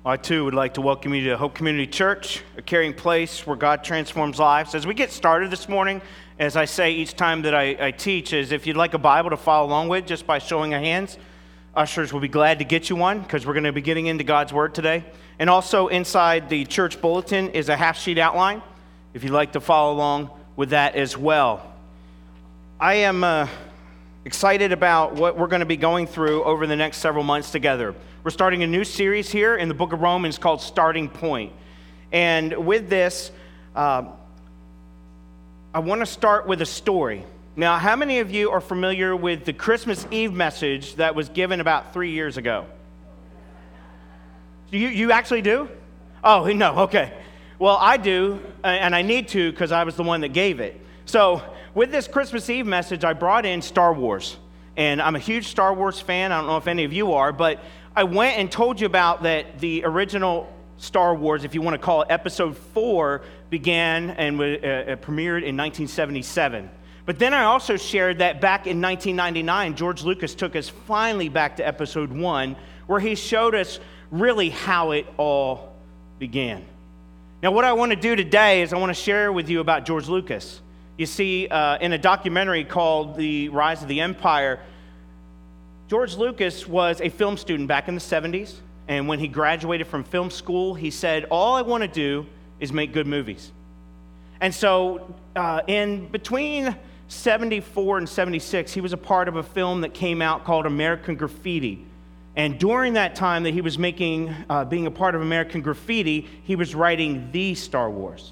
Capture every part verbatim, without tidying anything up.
I too would like to welcome you to Hope Community Church, a caring place where God transforms lives. As we get started this morning, as I say each time that I, I teach, is if you'd like a Bible to follow along with just by showing of hands, ushers will be glad to get you one because we're going to be getting into God's Word today. And also inside the church bulletin is a half-sheet outline, if you'd like to follow along with that as well. I am uh, excited about what we're going to be going through over the next several months together. We're starting a new series here in the book of Romans called Starting Point. And with this, uh, I want to start with a story. Now, how many of you are familiar with the Christmas Eve message that was given about three years ago? You, you actually do? Oh, no, okay. Well, I do, and I need to because I was the one that gave it. So with this Christmas Eve message, I brought in Star Wars. And I'm a huge Star Wars fan. I don't know if any of you are, but I went and told you about that the original Star Wars, if you want to call it, episode four, began and uh, premiered in nineteen seventy-seven. But then I also shared that back in nineteen ninety-nine, George Lucas took us finally back to episode one, where he showed us really how it all began. Now, what I want to do today is I want to share with you about George Lucas. You see, uh, in a documentary called The Rise of the Empire, George Lucas was a film student back in the seventies, and when he graduated from film school, he said, all I want to do is make good movies. And so uh, in between seventy-four and seventy-six, he was a part of a film that came out called American Graffiti. And during that time that he was making, uh, being a part of American Graffiti, he was writing the Star Wars.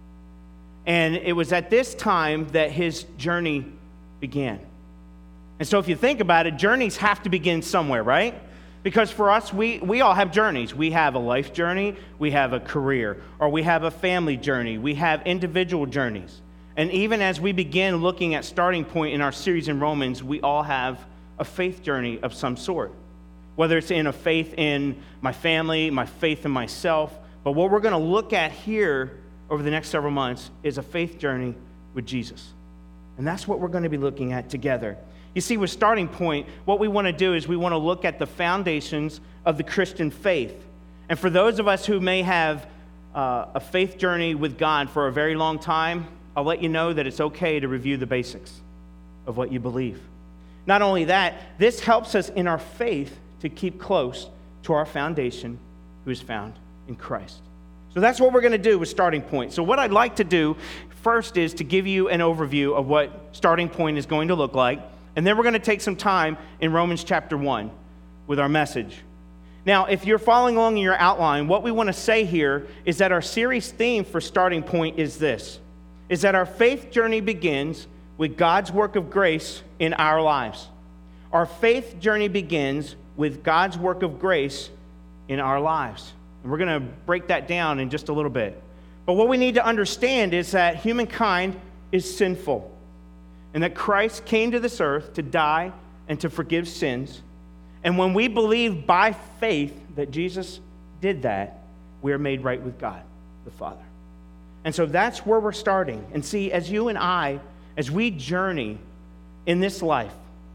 And it was at this time that his journey began. And so if you think about it, journeys have to begin somewhere, right? Because for us, we, we all have journeys. We have a life journey, we have a career, or we have a family journey. We have individual journeys. And even as we begin looking at Starting Point in our series in Romans, we all have a faith journey of some sort. Whether it's in a faith in my family, my faith in myself. But what we're going to look at here over the next several months is a faith journey with Jesus. And that's what we're going to be looking at together. You see, with Starting Point, what we want to do is we want to look at the foundations of the Christian faith. And for those of us who may have uh, a faith journey with God for a very long time, I'll let you know that it's okay to review the basics of what you believe. Not only that, this helps us in our faith to keep close to our foundation, who is found in Christ. So that's what we're going to do with Starting Point. So what I'd like to do first is to give you an overview of what Starting Point is going to look like. And then we're going to take some time in Romans chapter one with our message. Now, if you're following along in your outline, what we want to say here is that our series theme for Starting Point is this, is that our faith journey begins with God's work of grace in our lives. Our faith journey begins with God's work of grace in our lives. And we're going to break that down in just a little bit. But what we need to understand is that humankind is sinful, and that Christ came to this earth to die and to forgive sins. And when we believe by faith that Jesus did that, we are made right with God, the Father. And so that's where we're starting. And see, as you and I, as we journey in this life,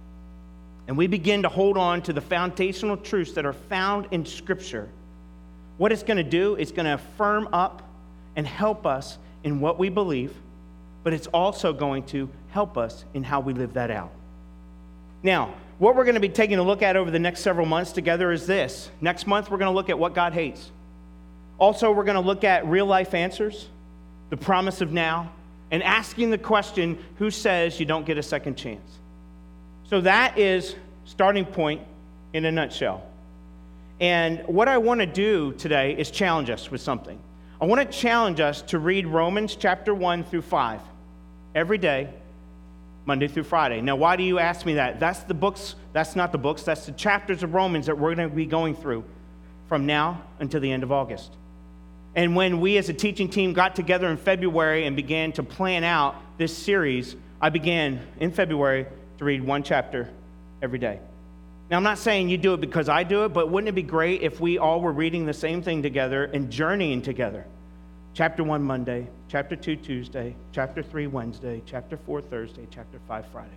and we begin to hold on to the foundational truths that are found in Scripture, what it's going to do is going to firm up and help us in what we believe, but it's also going to help us in how we live that out. Now, what we're going to be taking a look at over the next several months together is this. Next month, we're going to look at what God hates. Also, we're going to look at real-life answers, the promise of now, and asking the question, who says you don't get a second chance? So that is Starting Point in a nutshell. And what I want to do today is challenge us with something. I want to challenge us to read Romans chapter one through five every day, Monday through Friday. Now, why do you ask me that? That's the books, that's not the books, that's the chapters of Romans that we're going to be going through from now until the end of August. And when we as a teaching team got together in February and began to plan out this series, I began in February to read one chapter every day. Now, I'm not saying you do it because I do it, but wouldn't it be great if we all were reading the same thing together and journeying together? Chapter one Monday, chapter two Tuesday, chapter three Wednesday, chapter four Thursday, chapter five Friday.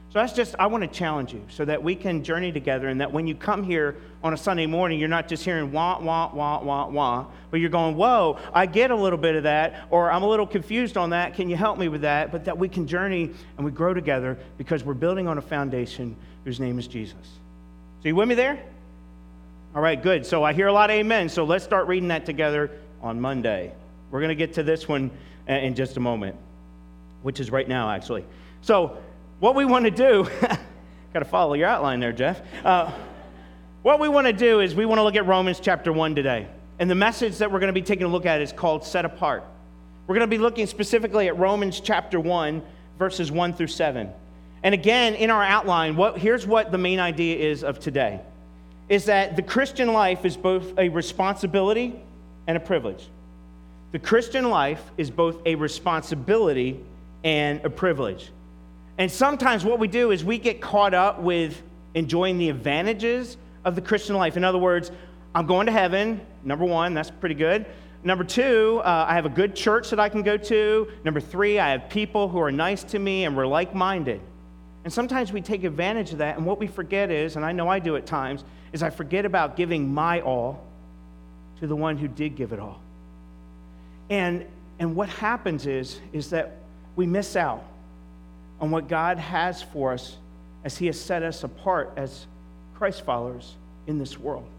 So that's just, I want to challenge you so that we can journey together, and that when you come here on a Sunday morning, you're not just hearing wah, wah, wah, wah, wah, but you're going, whoa, I get a little bit of that, or I'm a little confused on that. Can you help me with that? But that we can journey and we grow together because we're building on a foundation whose name is Jesus. So you with me there? All right, good. So I hear a lot of amen. So let's start reading that together on Monday. We're going to get to this one in just a moment, which is right now, actually. So what we want to do, got to follow your outline there, Jeff. Uh, what we want to do is we want to look at Romans chapter one today. And the message that we're going to be taking a look at is called Set Apart. We're going to be looking specifically at Romans chapter one, verses one through seven. And again, in our outline, what, here's what the main idea is of today, is that the Christian life is both a responsibility and a privilege. The Christian life is both a responsibility and a privilege. And sometimes what we do is we get caught up with enjoying the advantages of the Christian life. In other words, I'm going to heaven. Number one, that's pretty good. Number two, uh, I have a good church that I can go to. Number three, I have people who are nice to me and we're like-minded. And sometimes we take advantage of that, and what we forget is, and I know I do at times, is I forget about giving my all to the one who did give it all. And, and what happens is, is that we miss out on what God has for us as he has set us apart as Christ followers in this world.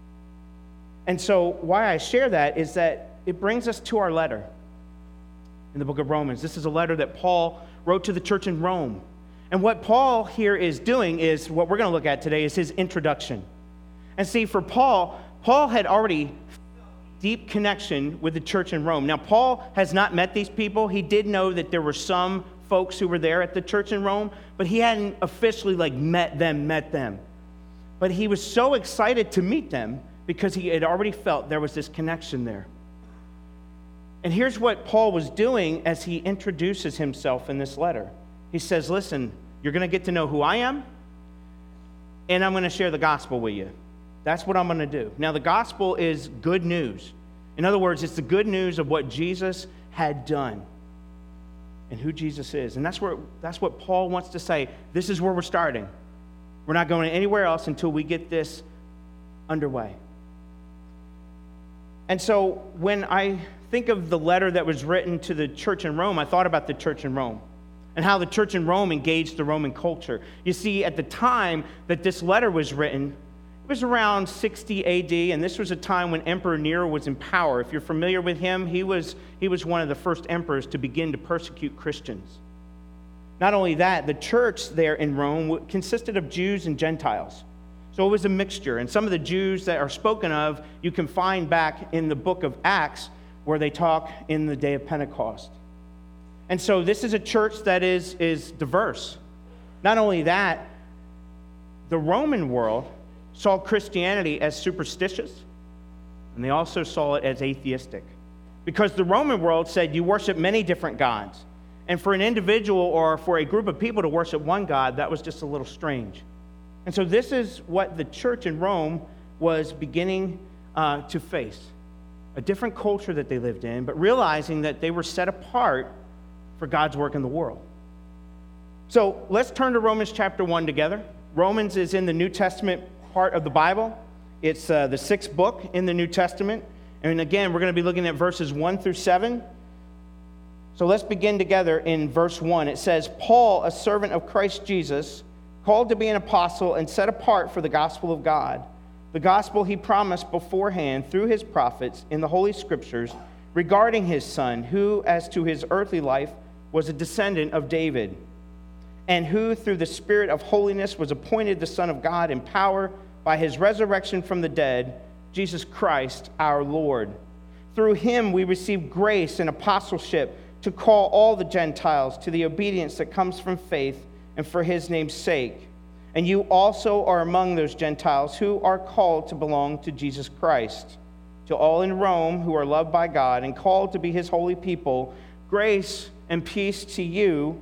And so why I share that is that it brings us to our letter in the book of Romans. This is a letter that Paul wrote to the church in Rome. And what Paul here is doing is, what we're going to look at today is his introduction. And see, for Paul, Paul had already deep connection with the church in Rome. Now, Paul has not met these people. He did know that there were some folks who were there at the church in Rome, but he hadn't officially like met them, met them. But he was so excited to meet them because he had already felt there was this connection there. And here's what Paul was doing as he introduces himself in this letter. He says, listen, you're going to get to know who I am, and I'm going to share the gospel with you. That's what I'm going to do. Now, the gospel is good news. In other words, it's the good news of what Jesus had done and who Jesus is. And that's where that's what Paul wants to say. This is where we're starting. We're not going anywhere else until we get this underway. And so when I think of the letter that was written to the church in Rome, I thought about the church in Rome and how the church in Rome engaged the Roman culture. You see, at the time that this letter was written, it was around sixty A D, and this was a time when Emperor Nero was in power. If you're familiar with him, he was, he was one of the first emperors to begin to persecute Christians. Not only that, the church there in Rome consisted of Jews and Gentiles. So it was a mixture, and some of the Jews that are spoken of, you can find back in the book of Acts, where they talk in the day of Pentecost. And so this is a church that is, is diverse. Not only that, the Roman world saw Christianity as superstitious, and they also saw it as atheistic. Because the Roman world said you worship many different gods. And for an individual or for a group of people to worship one God, that was just a little strange. And so this is what the church in Rome was beginning uh, to face. A different culture that they lived in, but realizing that they were set apart for God's work in the world. So let's turn to Romans chapter one together. Romans is in the New Testament part of the Bible. It's uh, the sixth book in the New Testament. And again, we're going to be looking at verses one through seven. So let's begin together in verse one. It says, Paul, a servant of Christ Jesus, called to be an apostle and set apart for the gospel of God, the gospel he promised beforehand through his prophets in the Holy Scriptures regarding his Son, who, as to his earthly life, was a descendant of David, and who, through the Spirit of holiness, was appointed the Son of God in power by his resurrection from the dead, Jesus Christ our Lord. Through him we receive grace and apostleship to call all the Gentiles to the obedience that comes from faith and for his name's sake. And you also are among those Gentiles who are called to belong to Jesus Christ. To all in Rome who are loved by God and called to be his holy people, grace and peace to you.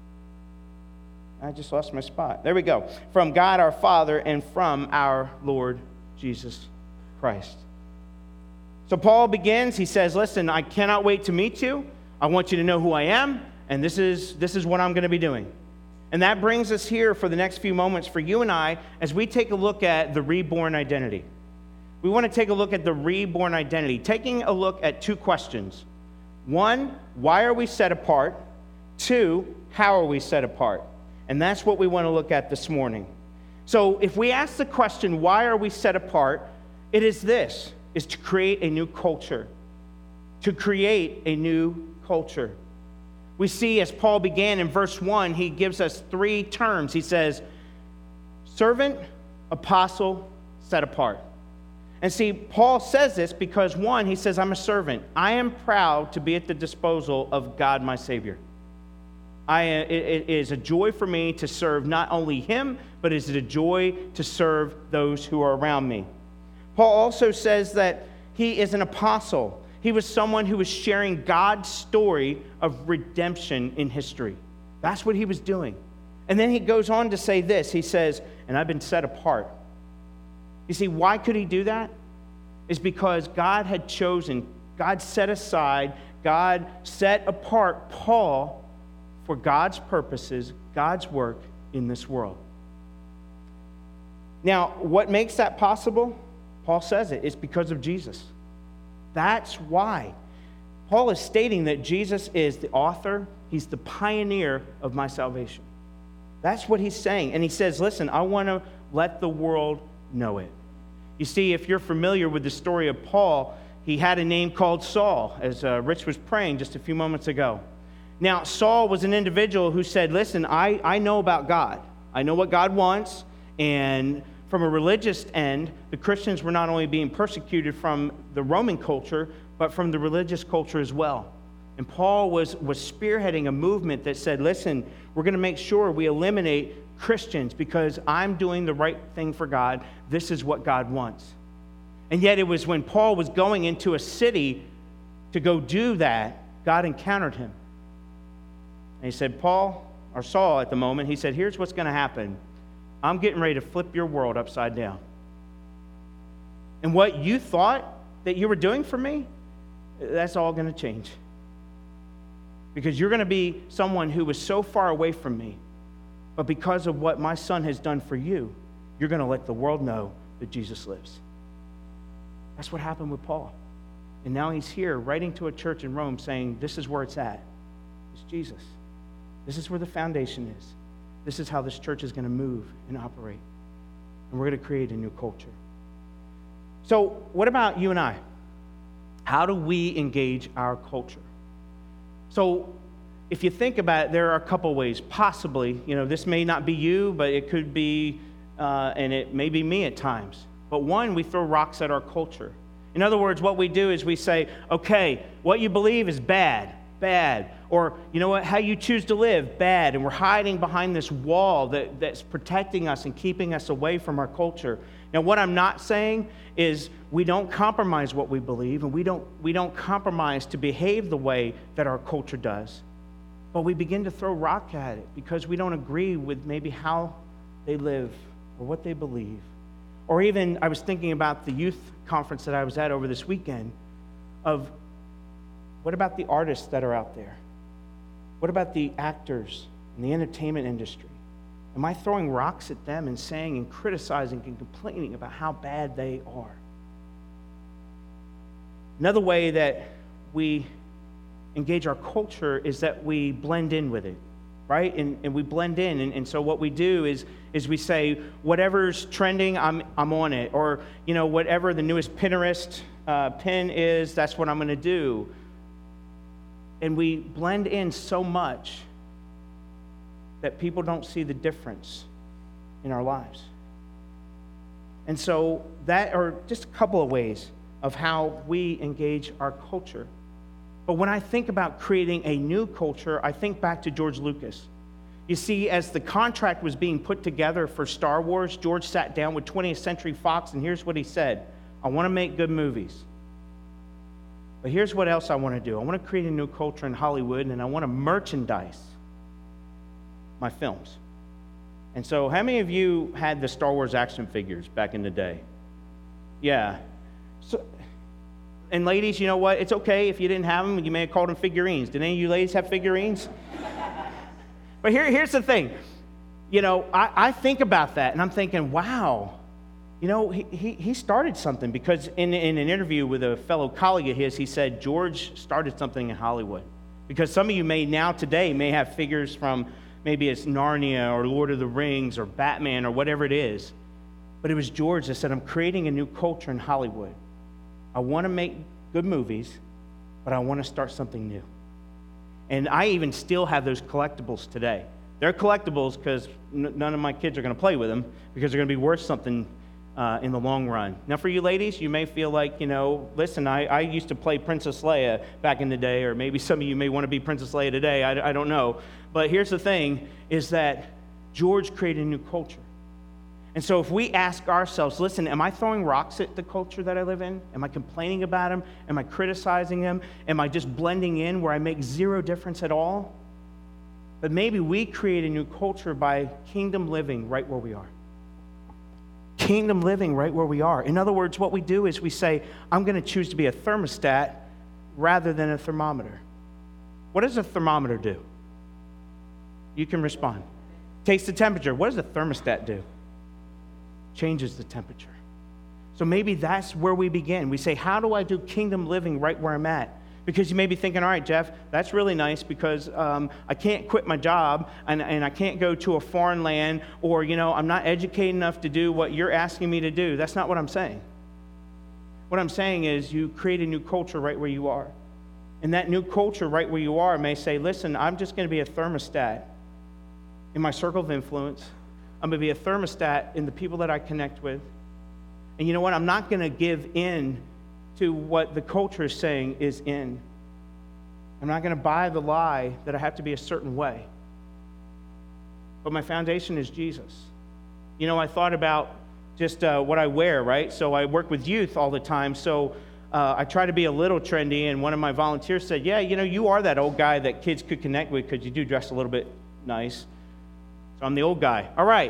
I just lost my spot. There we go. From God our Father and from our Lord Jesus Christ. So Paul begins, he says, listen, I cannot wait to meet you. I want you to know who I am, and this is, this is what I'm going to be doing. And that brings us here for the next few moments for you and I as we take a look at the reborn identity. We want to take a look at the reborn identity, taking a look at two questions. One, why are we set apart? Two, how are we set apart? And that's what we want to look at this morning. So if we ask the question, why are we set apart? It is this, is to create a new culture. To create a new culture. We see as Paul began in verse one, he gives us three terms. He says, servant, apostle, set apart. And see, Paul says this because one, he says, I'm a servant. I am proud to be at the disposal of God, my Savior. I, it, it is a joy for me to serve not only him, but it is a joy to serve those who are around me. Paul also says that he is an apostle. He was someone who was sharing God's story of redemption in history. That's what he was doing. And then he goes on to say this. He says, and I've been set apart. You see, why could he do that? It's because God had chosen, God set aside, God set apart Paul for God's purposes, God's work in this world. Now, what makes that possible? Paul says it. It's because of Jesus. That's why. Paul is stating that Jesus is the author, he's the pioneer of my salvation. That's what he's saying. And he says, listen, I want to let the world know it. You see, if you're familiar with the story of Paul, he had a name called Saul, as uh, Rich was praying just a few moments ago. Now, Saul was an individual who said, listen, I, I know about God. I know what God wants, and from a religious end, the Christians were not only being persecuted from the Roman culture, but from the religious culture as well. And Paul was, was spearheading a movement that said, listen, we're going to make sure we eliminate Christians because I'm doing the right thing for God. This is what God wants. And yet it was when Paul was going into a city to go do that, God encountered him. And he said, Paul, or Saul at the moment, he said, here's what's going to happen. I'm getting ready to flip your world upside down. And what you thought that you were doing for me, that's all going to change. Because you're going to be someone who was so far away from me, but because of what my son has done for you, you're going to let the world know that Jesus lives. That's what happened with Paul. And now he's here writing to a church in Rome saying, this is where it's at. It's Jesus. This is where the foundation is. This is how this church is going to move and operate. And we're going to create a new culture. So what about you and I? How do we engage our culture? So if you think about it, there are a couple ways. Possibly, you know, this may not be you, but it could be, uh, and it may be me at times. But one, we throw rocks at our culture. In other words, what we do is we say, okay, what you believe is bad, bad. Or, you know what, how you choose to live, bad. And we're hiding behind this wall that, that's protecting us and keeping us away from our culture. Now, what I'm not saying is we don't compromise what we believe, and we don't, we don't compromise to behave the way that our culture does. But we begin to throw rock at it because we don't agree with maybe how they live or what they believe. Or even, I was thinking about the youth conference that I was at over this weekend of what about the artists that are out there? What about the actors in the entertainment industry? Am I throwing rocks at them and saying and criticizing and complaining about how bad they are? Another way that we engage our culture is that we blend in with it, right? And, and we blend in. And, and so what we do is, is we say, whatever's trending, I'm, I'm on it. Or, you know, whatever the newest Pinterest uh, pin is, that's what I'm going to do. And we blend in so much that people don't see the difference in our lives. And so that are just a couple of ways of how we engage our culture. But when I think about creating a new culture, I think back to George Lucas. You see, as the contract was being put together for Star Wars, George sat down with twentieth Century Fox, and here's what he said: I want to make good movies. But here's what else I want to do. I want to create a new culture in Hollywood, and I want to merchandise my films. And so how many of you had the Star Wars action figures back in the day? Yeah. So, and ladies, you know what? It's okay if you didn't have them. You may have called them figurines. Did any of you ladies have figurines? But here, here's the thing. you know, I, I think about that, and I'm thinking, wow, you know, he, he, he started something, because in, in an interview with a fellow colleague of his, he said George started something in Hollywood. Because some of you may now today may have figures from maybe it's Narnia or Lord of the Rings or Batman or whatever it is. But it was George that said, I'm creating a new culture in Hollywood. I want to make good movies, but I want to start something new. And I even still have those collectibles today. They're collectibles because n- none of my kids are going to play with them, because they're going to be worth something uh, in the long run. Now, for you ladies, you may feel like, you know, listen, I, I used to play Princess Leia back in the day, or maybe some of you may want to be Princess Leia today. I, I don't know. But here's the thing, is that George created a new culture. And so if we ask ourselves, listen, am I throwing rocks at the culture that I live in? Am I complaining about him? Am I criticizing him? Am I just blending in where I make zero difference at all? But maybe we create a new culture by kingdom living right where we are. Kingdom living right where we are. In other words, what we do is we say, I'm going to choose to be a thermostat rather than a thermometer. What does a thermometer do? You can respond. Takes the temperature. What does a thermostat do? Changes the temperature. So maybe that's where we begin. We say, how do I do kingdom living right where I'm at? Because you may be thinking, all right, Jeff, that's really nice, because um, I can't quit my job, and, and I can't go to a foreign land, or, you know, I'm not educated enough to do what you're asking me to do. That's not what I'm saying. What I'm saying is you create a new culture right where you are. And that new culture right where you are may say, listen, I'm just going to be a thermostat in my circle of influence. I'm going to be a thermostat in the people that I connect with. And you know what? I'm not going to give in to what the culture is saying is in. I'm not going to buy the lie that I have to be a certain way. But my foundation is Jesus. You know, I thought about just uh, what I wear, right? So I work with youth all the time, so uh, I try to be a little trendy, and one of my volunteers said, yeah, you know, you are that old guy that kids could connect with because you do dress a little bit nice. So I'm the old guy. All right.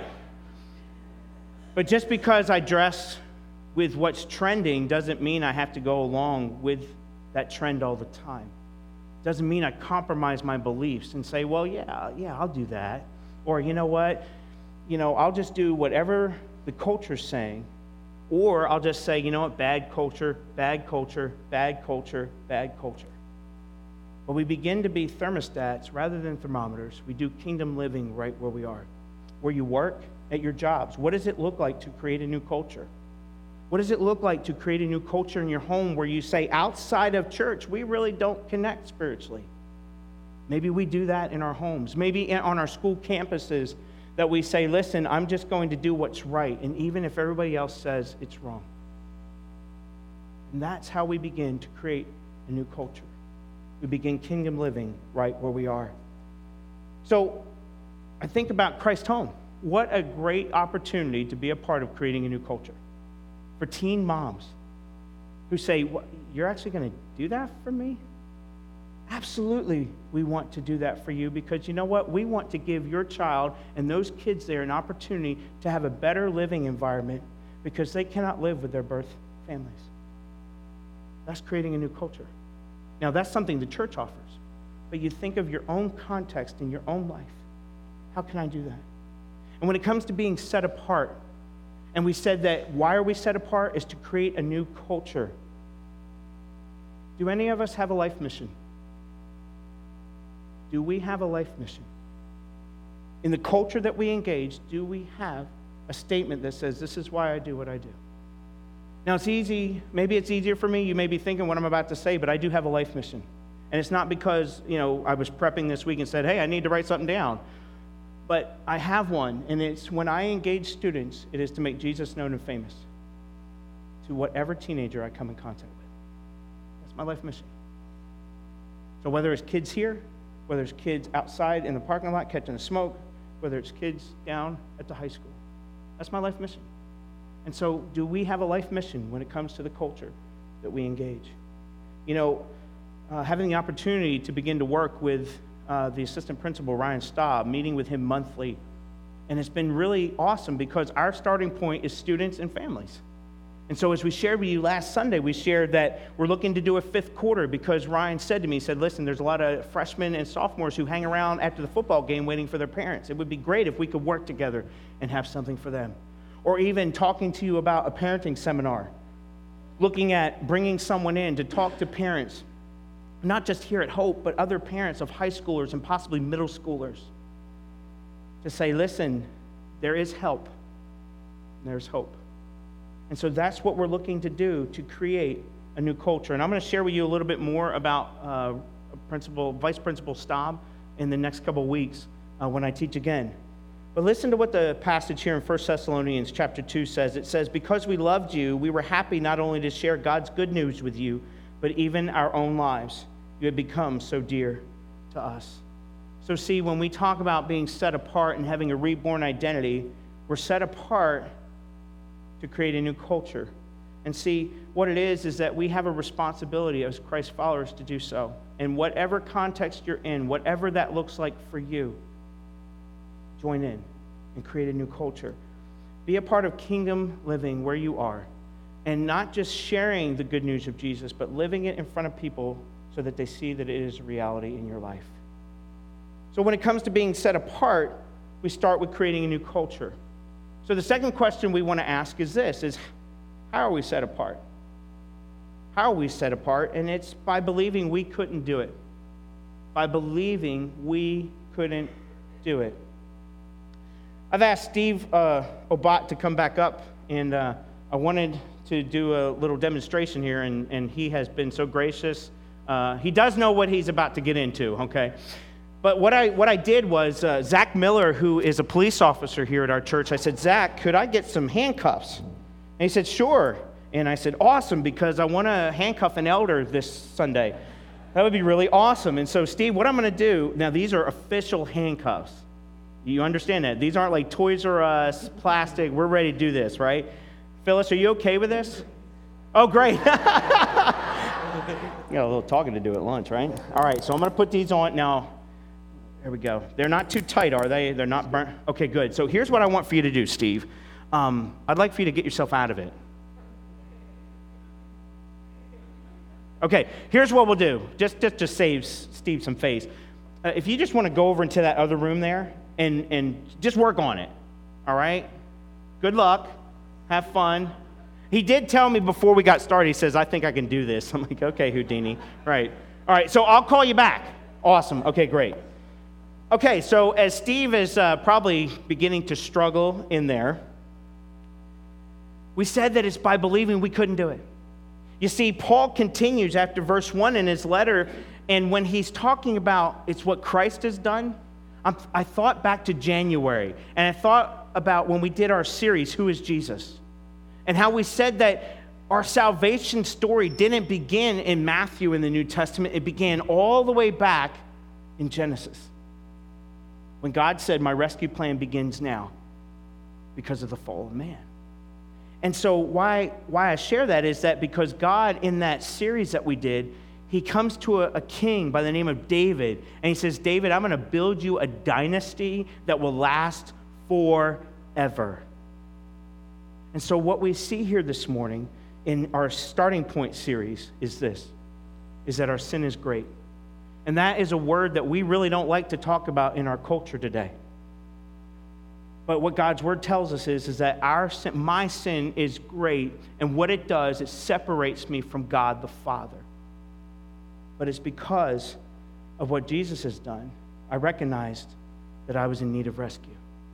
But just because I dress with what's trending doesn't mean I have to go along with that trend all the time. Doesn't mean I compromise my beliefs and say, well, yeah, yeah, I'll do that. Or, you know what, you know, I'll just do whatever the culture's saying. Or I'll just say, you know what, bad culture, bad culture, bad culture, bad culture. But we begin to be thermostats rather than thermometers. We do kingdom living right where we are. Where you work, at your jobs. What does it look like to create a new culture? What does it look like to create a new culture in your home where you say, outside of church, we really don't connect spiritually? Maybe we do that in our homes. Maybe on our school campuses that we say, listen, I'm just going to do what's right, and even if everybody else says it's wrong. And that's how we begin to create a new culture. We begin kingdom living right where we are. So I think about Christ Home. What a great opportunity to be a part of creating a new culture. For teen moms who say, you're actually going to do that for me? Absolutely, we want to do that for you, because you know what? We want to give your child and those kids there an opportunity to have a better living environment, because they cannot live with their birth families. That's creating a new culture. Now, that's something the church offers. But you think of your own context in your own life. How can I do that? And when it comes to being set apart, and we said that why are we set apart is to create a new culture. Do any of us have a life mission? Do we have a life mission? In the culture that we engage, do we have a statement that says, this is why I do what I do? Now, it's easy, maybe it's easier for me. You may be thinking what I'm about to say, but I do have a life mission. And it's not because, you know, I was prepping this week and said, hey, I need to write something down. But I have one, and it's when I engage students, it is to make Jesus known and famous to whatever teenager I come in contact with. That's my life mission. So whether it's kids here, whether it's kids outside in the parking lot catching the smoke, whether it's kids down at the high school, that's my life mission. And so do we have a life mission when it comes to the culture that we engage? You know, uh, having the opportunity to begin to work with Uh, the assistant principal, Ryan Staub, meeting with him monthly. And it's been really awesome because our starting point is students and families. And so as we shared with you last Sunday, we shared that we're looking to do a fifth quarter because Ryan said to me, he said, listen, there's a lot of freshmen and sophomores who hang around after the football game waiting for their parents. It would be great if we could work together and have something for them. Or even talking to you about a parenting seminar, looking at bringing someone in to talk to parents, not just here at Hope, but other parents of high schoolers and possibly middle schoolers, to say, listen, there is help, and there's hope. And so that's what we're looking to do to create a new culture. And I'm going to share with you a little bit more about uh, Principal, Vice Principal Staub in the next couple of weeks uh, when I teach again. But listen to what the passage here in First Thessalonians chapter two says. It says, because we loved you, we were happy not only to share God's good news with you, but even our own lives. You have become so dear to us. So see, when we talk about being set apart and having a reborn identity, we're set apart to create a new culture. And see, what it is is that we have a responsibility as Christ followers to do so. In whatever context you're in, whatever that looks like for you, join in and create a new culture. Be a part of kingdom living where you are, and not just sharing the good news of Jesus, but living it in front of people so that they see that it is a reality in your life. So when it comes to being set apart, we start with creating a new culture. So the second question we want to ask is this, is how are we set apart? How are we set apart? And it's by believing we couldn't do it. By believing we couldn't do it. I've asked Steve uh, Obat to come back up, and uh, I wanted to do a little demonstration here, and, and he has been so gracious. Uh, he does know what he's about to get into, okay? But what I what I did was, uh, Zach Miller, who is a police officer here at our church, I said, Zach, could I get some handcuffs? And he said, sure. And I said, awesome, because I want to handcuff an elder this Sunday. That would be really awesome. And so, Steve, what I'm going to do, now these are official handcuffs. You understand that? These aren't like Toys R Us, plastic. We're ready to do this, right? Phyllis, are you okay with this? Oh, great. You got a little talking to do at lunch, right? All right, so I'm going to put these on. Now, there we go. They're not too tight, are they? They're not burnt? Okay, good. So here's what I want for you to do, Steve. Um, I'd like for you to get yourself out of it. Okay, here's what we'll do. Just, just to save Steve some face. Uh, if you just want to go over into that other room there and, and just work on it, all right? Good luck. Have fun. He did tell me before we got started, he says, I think I can do this. I'm like, okay, Houdini. Right. All right, so I'll call you back. Awesome. Okay, great. Okay, so as Steve is uh, probably beginning to struggle in there, we said that it's by believing we couldn't do it. You see, Paul continues after verse one in his letter, and when he's talking about it's what Christ has done, I'm, I thought back to January, and I thought about when we did our series, Who is Jesus? And how we said that our salvation story didn't begin in Matthew in the New Testament. It began all the way back in Genesis, when God said, my rescue plan begins now because of the fall of man. And so why, why I share that is that because God, in that series that we did, he comes to a, a king by the name of David, and he says, David, I'm going to build you a dynasty that will last forever. And so what we see here this morning in our starting point series is this, is that our sin is great. And that is a word that we really don't like to talk about in our culture today. But what God's word tells us is, is that our sin, my sin is great, and what it does, it separates me from God the Father. But it's because of what Jesus has done, I recognized that I was in need of rescue.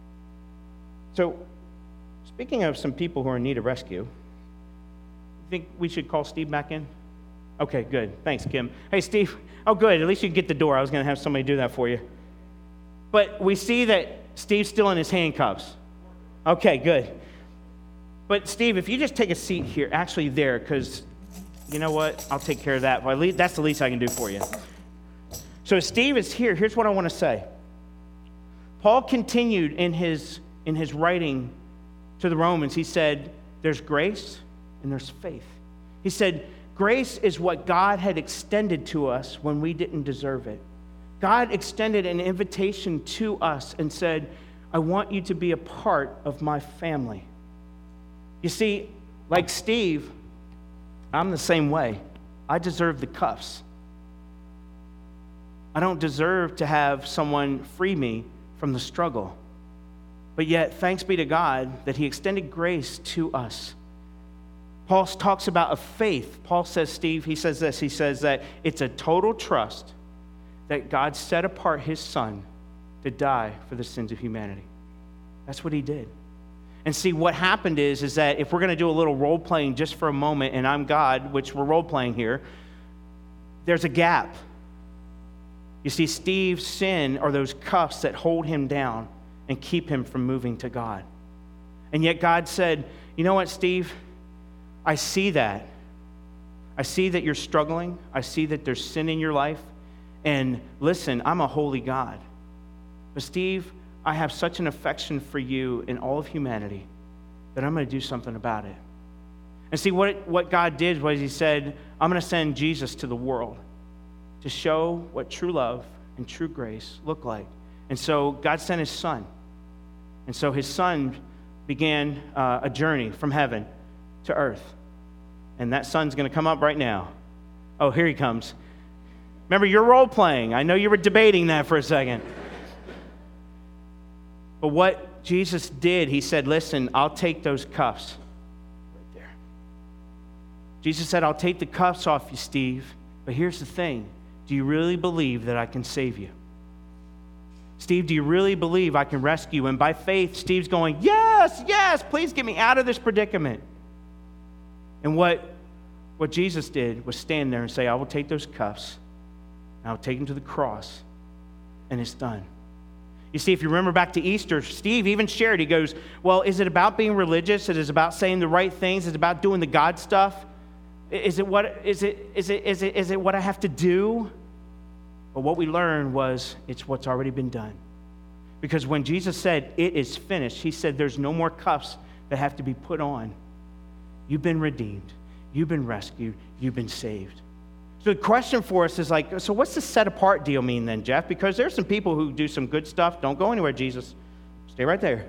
So, speaking of some people who are in need of rescue, you think we should call Steve back in? Okay, good. Thanks, Kim. Hey, Steve. Oh, good. At least you can get the door. I was going to have somebody do that for you. But we see that Steve's still in his handcuffs. Okay, good. But, Steve, if you just take a seat here, actually there, because you know what? I'll take care of that. Well, at least, that's the least I can do for you. So, Steve is here. Here's what I want to say. Paul continued in his, in his writing to the Romans. He said, there's grace and there's faith. He said, grace is what God had extended to us when we didn't deserve it. God extended an invitation to us and said, I want you to be a part of my family. You see, Like Steve, I'm the same way. I deserve the cuffs. I don't deserve to have someone free me from the struggle. But yet, thanks be to God that he extended grace to us. Paul talks about a faith. Paul says, Steve, he says this, he says that it's a total trust that God set apart his son to die for the sins of humanity. That's what he did. And see, what happened is, is that if we're going to do a little role-playing just for a moment, and I'm God, which we're role-playing here, there's a gap. You see, Steve's sin are those cuffs that hold him down and keep him from moving to God. And yet God said, you know what, Steve? I see that. I see that you're struggling. I see that there's sin in your life. And listen, I'm a holy God. But Steve, I have such an affection for you in all of humanity that I'm going to do something about it. And see, what, what God did was he said, I'm going to send Jesus to the world to show what true love and true grace look like. And so God sent his son. And so his son began uh, a journey from heaven to earth. And that son's going to come up right now. Oh, here he comes. Remember, you're role-playing. I know you were debating that for a second. But what Jesus did, he said, listen, I'll take those cuffs. Right there. Jesus said, I'll take the cuffs off you, Steve. But here's the thing. Do you really believe that I can save you? Steve, do you really believe I can rescue you? And by faith, Steve's going, yes, yes, please get me out of this predicament. And what, what Jesus did was stand there and say, I will take those cuffs, and I'll take them to the cross, and it's done. You see, if you remember back to Easter, Steve even shared, he goes, well, is it about being religious? Is it about saying the right things? Is it about doing the God stuff? Is it what, is it, is it, is it, is it what I have to do? But what we learned was it's what's already been done. Because when Jesus said, it is finished, he said there's no more cuffs that have to be put on. You've been redeemed. You've been rescued. You've been saved. So the question for us is like, so what's the set apart deal mean then, Jeff? Because there's some people who do some good stuff. Don't go anywhere, Jesus. Stay right there.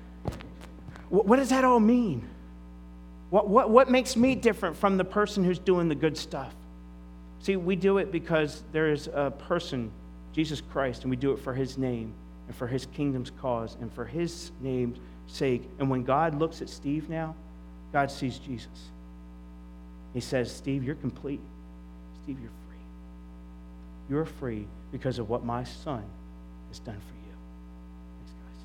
What does that all mean? What, what, what makes me different from the person who's doing the good stuff? See, we do it because there is a person, Jesus Christ, and we do it for his name and for his kingdom's cause and for his name's sake. And when God looks at Steve now, God sees Jesus. He says, Steve, you're complete. Steve, you're free. You're free because of what my son has done for you. Thanks, guys.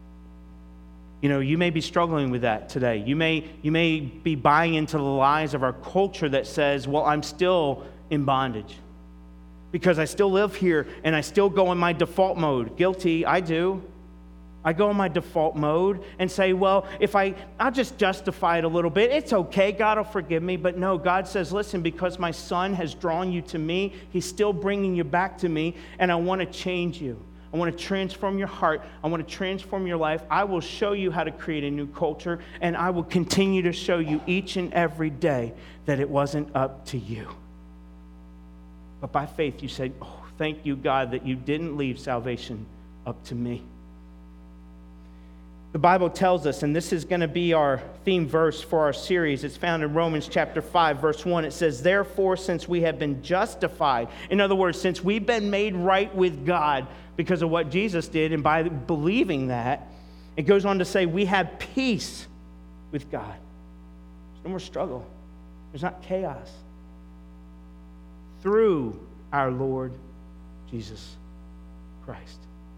You know, you may be struggling with that today. You may, you may be buying into the lies of our culture that says, well, I'm still in bondage because I still live here and I still go in my default mode. Guilty, I do. I go in my default mode and say, well, if I, I'll just justify it a little bit. It's okay. God will forgive me. But no, God says, listen, because my son has drawn you to me, he's still bringing you back to me, and I want to change you. I want to transform your heart. I want to transform your life. I will show you how to create a new culture, and I will continue to show you each and every day that it wasn't up to you. But by faith, you say, oh, thank you, God, that you didn't leave salvation up to me. The Bible tells us, and this is going to be our theme verse for our series. It's found in Romans chapter five, verse one. It says, therefore, since we have been justified, in other words, since we've been made right with God because of what Jesus did, and by believing that, it goes on to say, we have peace with God. There's no more struggle. There's not chaos. Through our Lord Jesus Christ.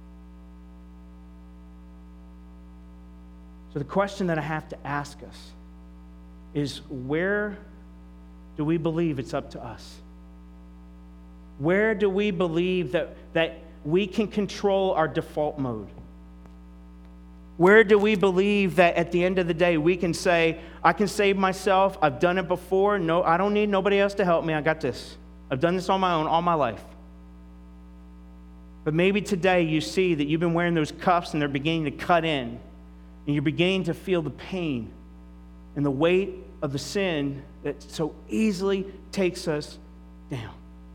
So the question that I have to ask us is, where do we believe it's up to us? Where do we believe that, that we can control our default mode? Where do we believe that at the end of the day we can say, I can save myself, I've done it before, no, I don't need nobody else to help me, I got this. I've done this on my own all my life. But maybe today you see that you've been wearing those cuffs and they're beginning to cut in. And you're beginning to feel the pain and the weight of the sin that so easily takes us down.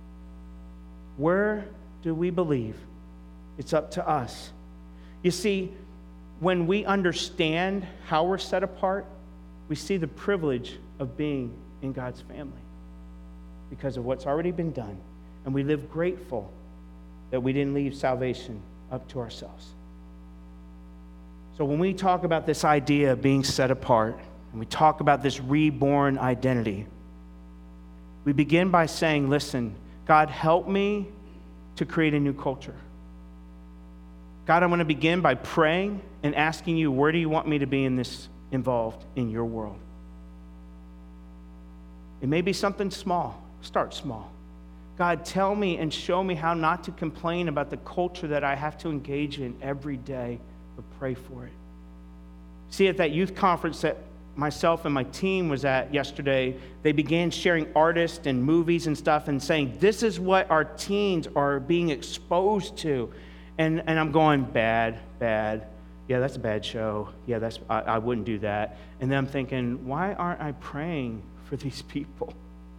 Where do we believe it's up to us? You see, when we understand how we're set apart, we see the privilege of being in God's family because of what's already been done. And we live grateful that we didn't leave salvation up to ourselves. So when we talk about this idea of being set apart, and we talk about this reborn identity, we begin by saying, listen, God, help me to create a new culture. God, I'm going to begin by praying and asking you, where do you want me to be in this involved in your world? It may be something small. Start small. God, tell me and show me how not to complain about the culture that I have to engage in every day, but pray for it. See, at that youth conference that myself and my team was at yesterday, they began sharing artists and movies and stuff and saying, this is what our teens are being exposed to. And, and I'm going, bad, bad. Yeah, that's a bad show. Yeah, that's I, I wouldn't do that. And then I'm thinking, why aren't I praying for these people?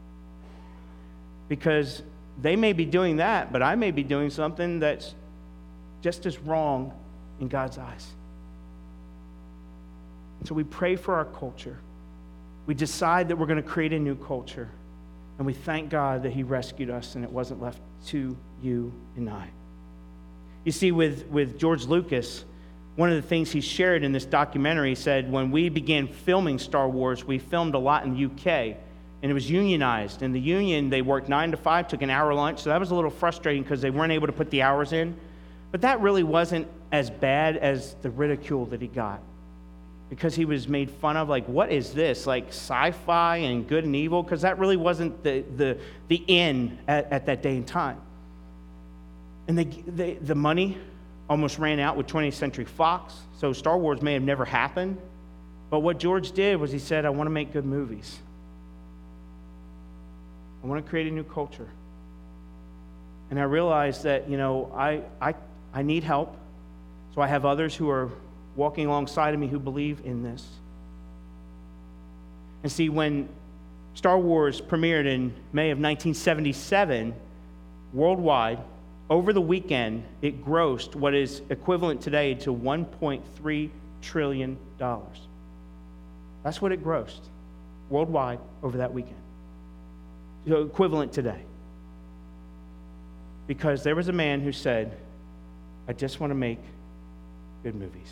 Because they may be doing that, but I may be doing something that's just as wrong in God's eyes. So we pray for our culture. We decide that we're going to create a new culture. And we thank God that he rescued us and it wasn't left to you and I. You see, with, with George Lucas, one of the things he shared in this documentary, he said, when we began filming Star Wars, we filmed a lot in the U K, and it was unionized. In the union, they worked nine to five, took an hour lunch, so that was a little frustrating because they weren't able to put the hours in. But that really wasn't as bad as the ridicule that he got, because he was made fun of, like, what is this, like sci-fi and good and evil? Because that really wasn't the the the in at, at that day and time. And they, they, the money almost ran out with twentieth Century Fox, so Star Wars may have never happened. But what George did was he said, I want to make good movies. I want to create a new culture. And I realized that, you know, I, I, I need help. So I have others who are walking alongside of me who believe in this. And see, when Star Wars premiered in May of nineteen seventy-seven, worldwide, over the weekend, it grossed what is equivalent today to one point three trillion dollars. That's what it grossed worldwide over that weekend. So equivalent today. Because there was a man who said, I just want to make good movies.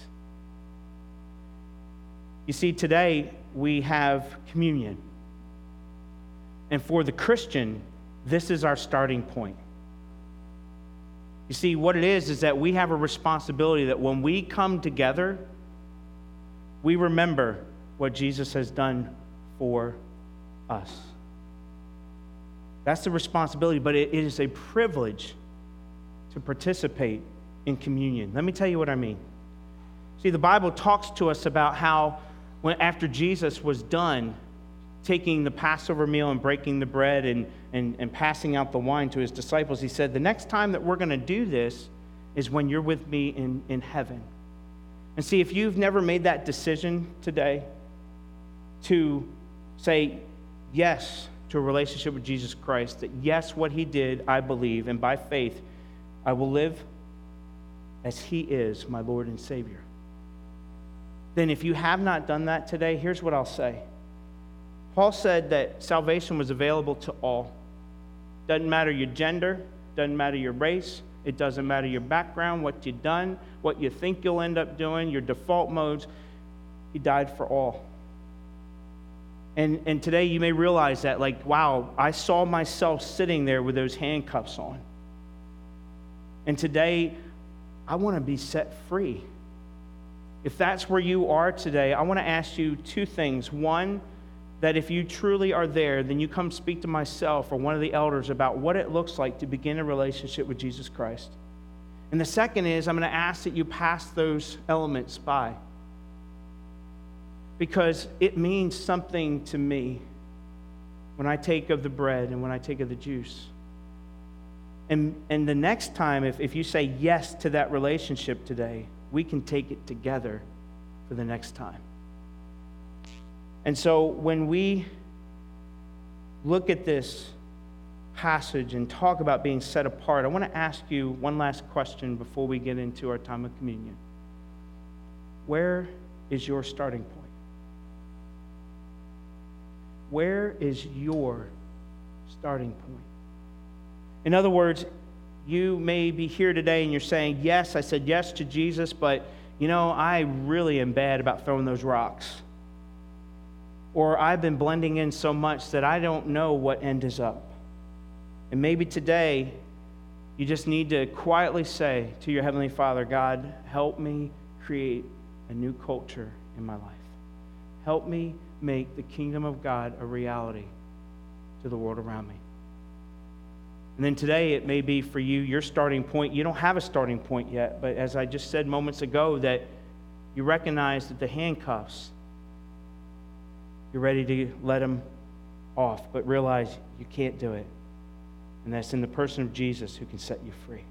You see, today we have communion. And for the Christian, this is our starting point. You see, what it is is that we have a responsibility that when we come together, we remember what Jesus has done for us. That's the responsibility, but it is a privilege to participate in communion. Let me tell you what I mean. See, the Bible talks to us about how when after Jesus was done taking the Passover meal and breaking the bread and, and, and passing out the wine to his disciples, he said, the next time that we're going to do this is when you're with me in, in heaven. And see, if you've never made that decision today to say yes to a relationship with Jesus Christ, that yes, what he did, I believe, and by faith, I will live as he is my Lord and Savior. Then if you have not done that today, here's what I'll say. Paul said that salvation was available to all. Doesn't matter your gender, doesn't matter your race, it doesn't matter your background, what you've done, what you think you'll end up doing, your default modes. He died for all. And, and today you may realize that, like, wow, I saw myself sitting there with those handcuffs on. And today, I want to be set free. If that's where you are today, I want to ask you two things. One, that if you truly are there, then you come speak to myself or one of the elders about what it looks like to begin a relationship with Jesus Christ. And the second is, I'm going to ask that you pass those elements by, because it means something to me when I take of the bread and when I take of the juice. And, and the next time, if, if you say yes to that relationship today, we can take it together for the next time. And so when we look at this passage and talk about being set apart, I want to ask you one last question before we get into our time of communion. Where is your starting point? Where is your starting point? In other words, you may be here today and you're saying, yes, I said yes to Jesus, but you know, I really am bad about throwing those rocks. Or I've been blending in so much that I don't know what end is up. And maybe today, you just need to quietly say to your Heavenly Father, God, help me create a new culture in my life. Help me make the kingdom of God a reality to the world around me. And then today, it may be for you, your starting point. You don't have a starting point yet, but as I just said moments ago, that you recognize that the handcuffs, you're ready to let them off, but realize you can't do it. And that's in the person of Jesus who can set you free.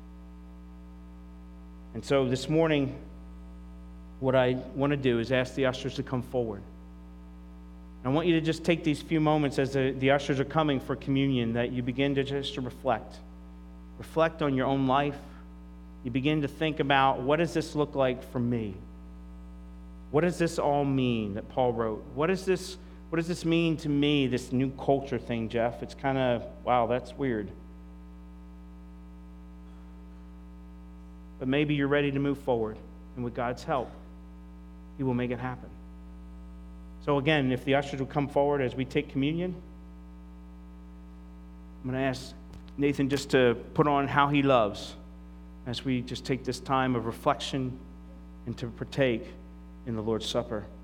And so this morning, what I want to do is ask the ushers to come forward. I want you to just take these few moments as the, the ushers are coming for communion, that you begin to just to reflect. Reflect on your own life. You begin to think about, what does this look like for me? What does this all mean that Paul wrote? What is this, what does this mean to me, this new culture thing, Jeff? It's kind of, wow, that's weird. But maybe you're ready to move forward, and with God's help, He will make it happen. So again, if the ushers will come forward as we take communion, I'm going to ask Nathan just to put on How He Loves as we just take this time of reflection and to partake in the Lord's Supper.